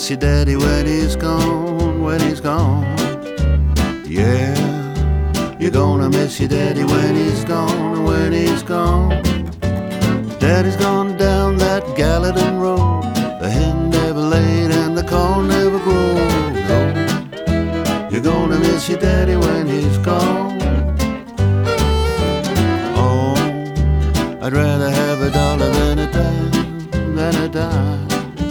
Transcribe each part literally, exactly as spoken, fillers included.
miss your daddy when he's gone, when he's gone. Yeah, you're gonna miss your daddy when he's gone, when he's gone. Daddy's gone down that Gallatin road. The hen never laid and the corn never growed. No, you're gonna miss your daddy when he's gone. Oh, I'd rather have a dollar than a dime, than a dime.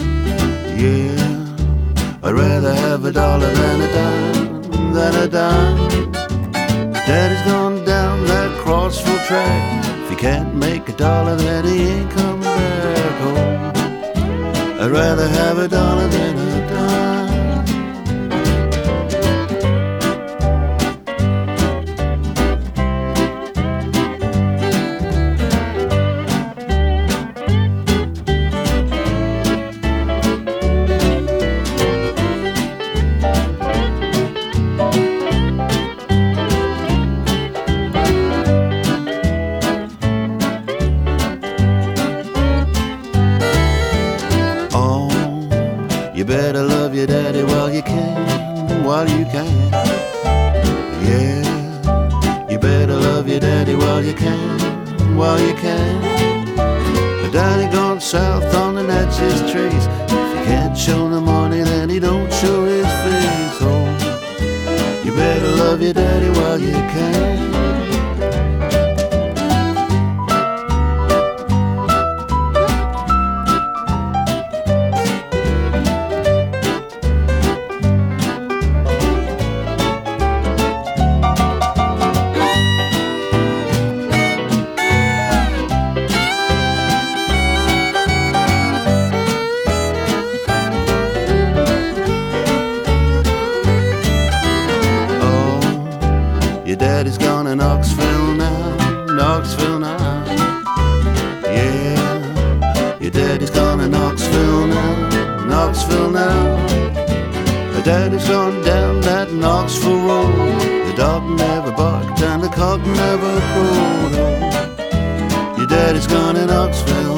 Yeah, I'd rather have a dollar than a dime, than a dime. Daddy's gone down that Crossville track. If he can't make a dollar, then he ain't coming back home. I'd rather have a dollar than a dime. You better love your daddy while you can, while you can. Yeah, you better love your daddy while you can, while you can. But daddy gone south on the Natchez Trace. If you can't show the money, then he don't show his face. Oh, you better love your daddy while you can. Your daddy's gone in Knoxville now, Knoxville now. Yeah, your daddy's gone in Knoxville now, Knoxville now. My daddy's gone down that Knoxville road. The dog never barked and the cock never crowed. Oh, your daddy's gone in Knoxville